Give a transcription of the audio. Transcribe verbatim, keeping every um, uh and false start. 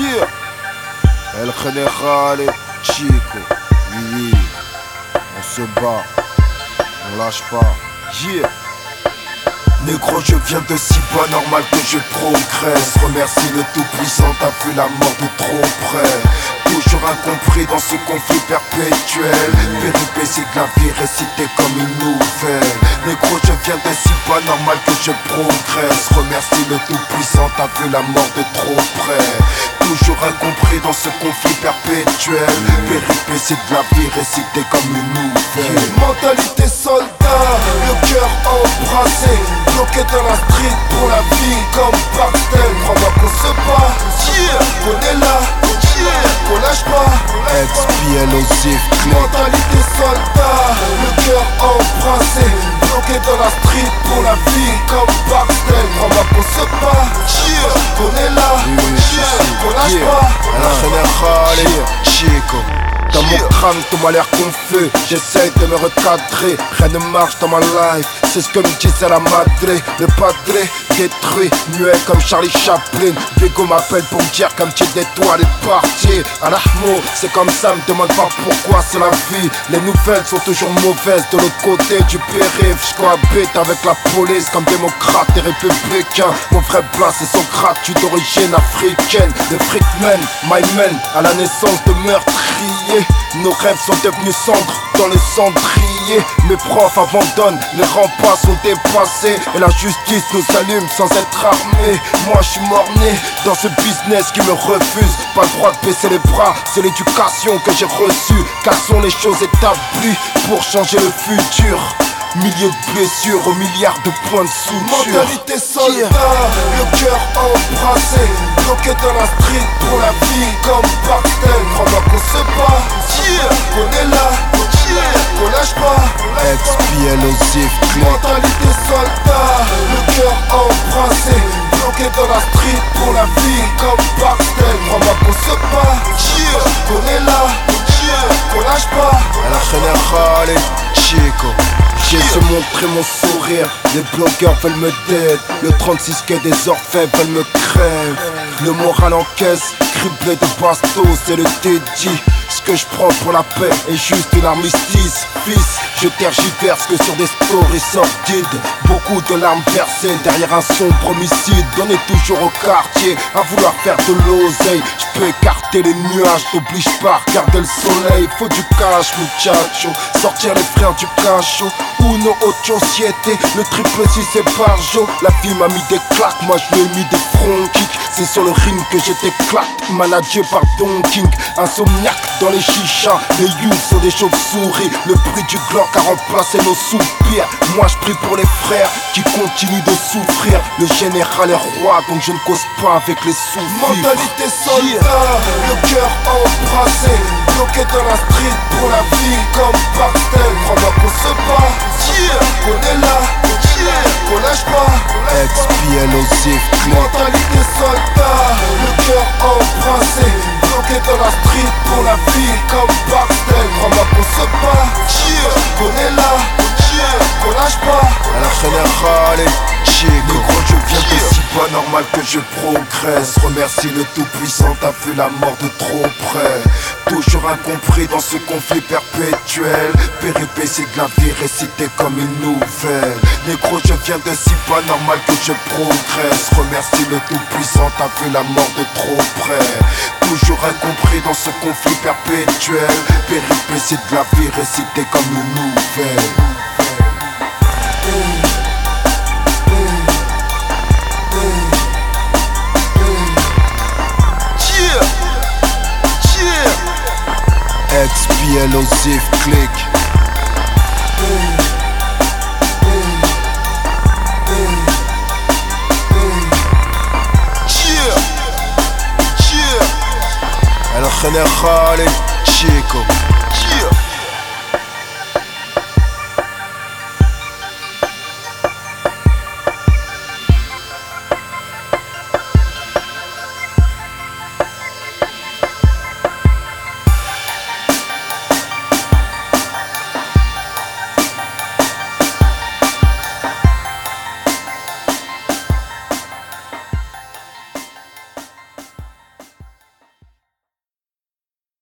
Yeah. El Generale Chico. Oui, on se bat, on lâche pas. Yeah. Négro, je viens de si bas, normal que je progresse. Remercie le Tout-Puissant, t'as vu la mort de trop près. Toujours incompris dans ce conflit perpétuel. Péripéties de la vie récitée comme une nouvelle. Négro, je viens de si bas, normal que je progresse. Remercie le Tout-Puissant, t'as vu la mort de trop près. Toujours incompris dans ce conflit perpétuel. Péripéties de la vie récitée comme une nouvelle. Mentalité soldat, le cœur embrassé. Bloqué dans la street pour la vie comme Bartel. Crois-moi qu'on se bat, yeah. Qu'on est là, yeah. Qu'on lâche pas, Explosif. mentalité soldat, le cœur embrassé. Bloqué dans la street pour la vie comme Bartel. Crois-moi qu'on se bat, yeah. Qu'on est là, yeah. Qu'on lâche Yeah. pas, El Generale Chico. Dans mon crâne, tout m'a l'air confus. J'essaye de me recadrer. Rien ne marche dans ma life. C'est ce que me disait la madre. Le padré détruit, muet comme Charlie Chaplin. Vigo m'appelle pour me dire qu'un petit étoile est parti. Alahmo, c'est comme ça, me demande pas pourquoi c'est la vie. Les nouvelles sont toujours mauvaises. De l'autre côté du périph', je cohabite avec la police comme démocrate et républicain. Mon vrai blanc, c'est Socrate, je suis d'origine africaine. Le freakman, my man, à la naissance de meurtriers. Nos rêves sont devenus cendres dans le cendrier. Mes profs abandonnent, les remparts sont dépassés. Et la justice nous allume sans être armés. Moi je suis mort-né dans ce business qui me refuse. Pas le droit de baisser les bras, c'est l'éducation que j'ai reçue. Car sont les choses établies pour changer le futur. Milliers de blessures aux milliards de points de suture. mentalité soldat, yeah. Le cœur embrassé. Bloqué dans la street pour la vie comme Bartel. Crois-moi qu'on se bat, yeah. Qu'on est là, yeah. Qu'on lâche pas, Explosif. mentalité soldat, le cœur embrassé. Bloqué dans la street pour la vie comme Bartel. Crois-moi qu'on se bat, yeah. Qu'on est là, yeah. Qu'on lâche pas, El Generale Chico. J'ai su montrer mon sourire. Les blogueurs veulent me dead. Le trente-six quai des orfèvres veulent me crève. Le moral en caisse, criblé de bastos, c'est le dédi. Ce que je prends pour la paix est juste une armistice. Fils, je tergiverse que sur des stories sordides. Beaucoup de larmes versées derrière un sombre homicide. On est toujours au quartier à vouloir faire de l'oseille. Je peux écarter les nuages, t'oblige pas à regarder le soleil. Faut du cash, muchacho, sortir les frères du cachot. Uno, ocho, siete, le triple six c'est par jour. La vie m'a mis des claques, moi je lui ai mis des front kicks. C'est sur le ring que j'étais claque, managé par Don King. Insomniaque dans les chichas, les youths sont des chauves-souris. Le prix du Glock a remplacé nos soupirs. Moi je prie pour les frères qui continuent de souffrir. Le général est roi donc je ne cause pas avec les sous. mentalité soldat, yeah. Le cœur embrassé. Bloqué dans la street pour la vie comme Bartel. Crois-moi qu'on se bat, yeah. Qu'on est là, yeah. Qu'on lâche pas, Explosif. mentalité soldat, le cœur embrassé. Bloqué dans la street pour la vie comme Bartel. Crois-moi qu'on se bat, yeah. Qu'on est là, yeah. Qu'on lâche pas, El Generale Chico. Négro, je viens de si bas, normal que je progresse. Remercie le Tout-Puissant, t'as vu la mort de trop près. Toujours incompris dans ce conflit perpétuel. Péripéties de la vie récitée comme une nouvelle. Négro, je viens de si bas, normal que je progresse. Remercie le Tout-Puissant, t'as vu la mort de trop près. Toujours incompris dans ce conflit perpétuel. Péripéties de la vie récitée comme une nouvelle. Explosif click. Yeah, yeah. El Generale Chico.